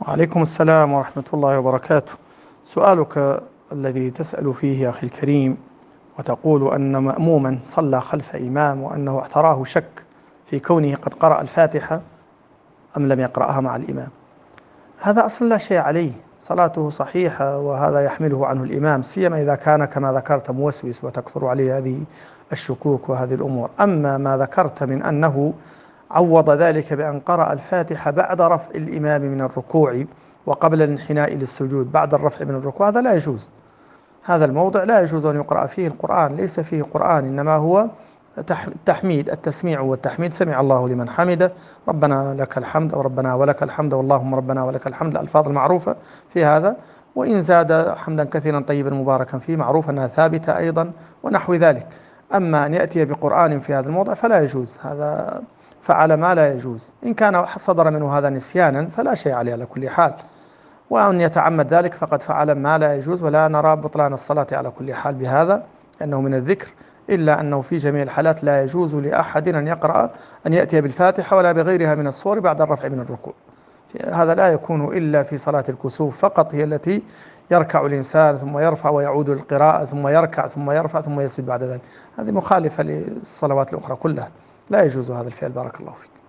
وعليكم السلام ورحمة الله وبركاته. سؤالك الذي تسأل فيه أخي الكريم وتقول أن مأموما صلى خلف إمام وأنه اعتراه شك في كونه قد قرأ الفاتحة أم لم يقرأها مع الإمام. هذا أصلا لا شيء عليه، صلاته صحيحة وهذا يحمله عنه الإمام، سيما إذا كان كما ذكرت موسوس وتكثر عليه هذه الشكوك وهذه الأمور. أما ما ذكرت من أنه عوض ذلك بأن قرأ الفاتحة بعد رفع الإمام من الركوع وقبل الانحناء للسجود بعد الرفع من الركوع، هذا لا يجوز. هذا الموضع لا يجوز أن يقرأ فيه القرآن، ليس فيه قرآن، إنما هو التحميد، التسميع والتحميد، سمع الله لمن حمده، ربنا لك الحمد أو ربنا ولك الحمد واللهم ربنا ولك الحمد، الألفاظ المعروفة في هذا. وإن زاد حمدا كثيرا طيبا مباركا فيه معروف أنها ثابتة أيضا ونحو ذلك. أما أن يأتي بقرآن في هذا الموضع فلا يجوز، هذا فعل ما لا يجوز. إن كان صدر منه هذا نسيانا فلا شيء عليه على كل حال، وأن يتعمد ذلك فقد فعل ما لا يجوز، ولا نرى بطلان الصلاة على كل حال بهذا لأنه من الذكر، إلا أنه في جميع الحالات لا يجوز لأحد أن يقرأ أن يأتي بالفاتحة ولا بغيرها من الصور بعد الرفع من الركوع. هذا لا يكون إلا في صلاة الكسوف فقط، هي التي يركع الإنسان ثم يرفع ويعود للقراءة ثم يركع ثم يرفع ثم يسجد بعد ذلك. هذه مخالفة للصلوات الأخرى كلها، لا يجوز هذا الفعل. بارك الله فيك.